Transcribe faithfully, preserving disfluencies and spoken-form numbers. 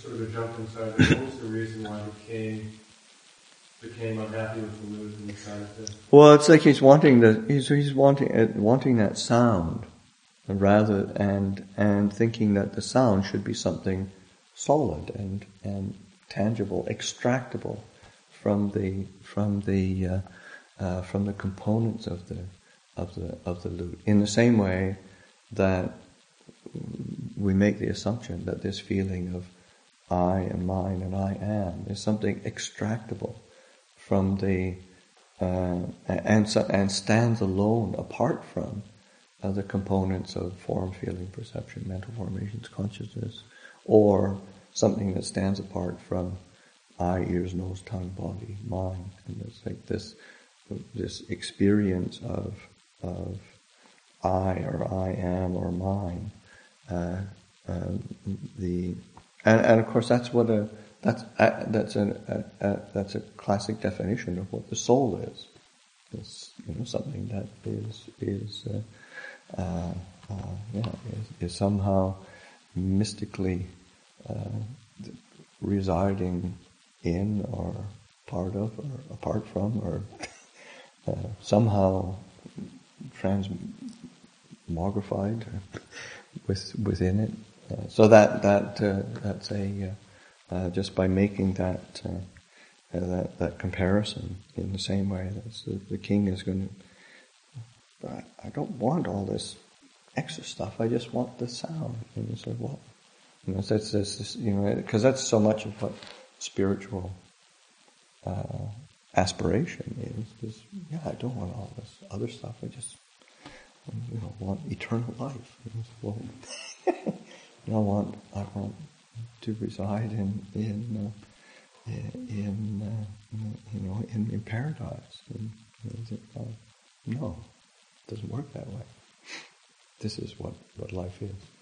sort of a jump inside. What was the reason why the king became unhappy with the lute and decided to? Well, it's like he's wanting the he's he's wanting uh, wanting that sound, and rather and and thinking that the sound should be something solid and and tangible, extractable from the from the uh, uh, from the components of the of the of the lute. In the same way that we make the assumption that this feeling of I and mine and I am is something extractable from the uh, and and stands alone apart from uh, the components of form, feeling, perception, mental formations, consciousness, or something that stands apart from eye, ears, nose, tongue, body, mind, and it's like this this experience of of I or I am or mine. Uh, uh, the and, and of course that's what a that's a, that's a, a, a that's a classic definition of what the soul is. It's, you know, something that is is uh, uh, uh, yeah is, is somehow mystically uh, residing in or part of or apart from or uh, somehow transmogrified with within it. Uh, so that that uh, that's a uh, uh, just by making that uh, uh, that that comparison in the same way that the, the king is going to. I, I don't want all this extra stuff. I just want the sound. And you say, well, you know, that's this, you know, because that's so much of what spiritual uh, aspiration is. Is yeah, I don't want all this other stuff. I just you know want eternal life. You know, well, I want I want to reside in in uh, in uh, you know in, in paradise. And, you know, uh, no, it doesn't work that way. This is what, what life is.